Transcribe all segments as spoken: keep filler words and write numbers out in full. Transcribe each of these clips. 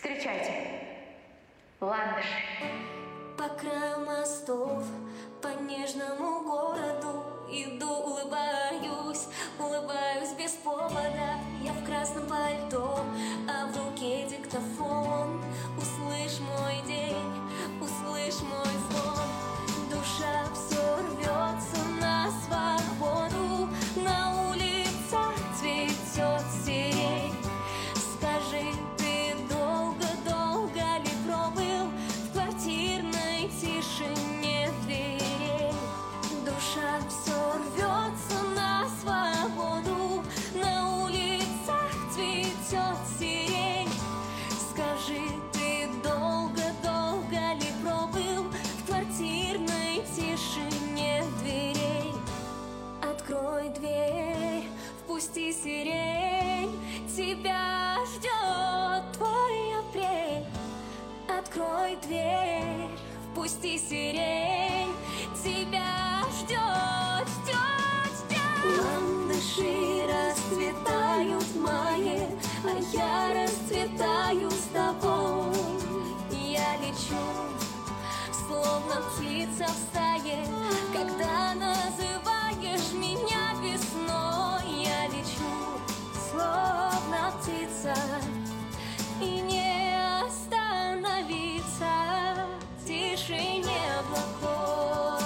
Встречайте, ландыши. По краю мостов, по нежному городу иду, улыбаюсь, улыбаюсь без повода. Я в красном пальто, а в руке диктофон. Услышь мой день, услышь мой звон. Душа все рвется на свободу. На улицах цветет сирень. Скажи, ты долго-долго ли пробыл в квартирной тишине дверей? Душа все рвется на свободу. На улицах цветет сирень. Скажи, ты долго-долго ли пробыл в квартирной тишине дверей? Открой дверь, впусти сирень. Тебя ждет твой апрель. Открой дверь, впусти сирень. Тебя ждет, ждет, ждет. Ландыши расцветают в мае, а я расцветаю с тобой. Я лечу, словно птица в стае, когда называешь меня весной. Я лечу, словно птица, и не остановиться в тишине облаков.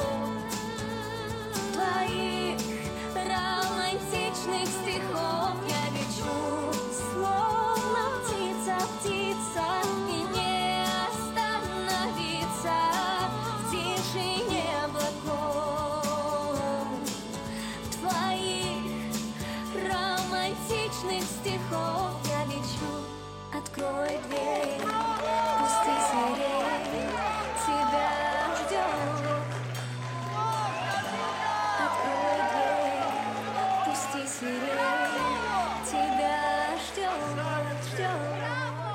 Твоих романтичных стихов я лечу, словно птица, птица, и не остановиться в тишине облаков. Твоих романтичных стихов я лечу. Открой дверь, пусти сирень. Тебя ждет. Открой дверь, пусти сирень. Тебя ждет, ждет.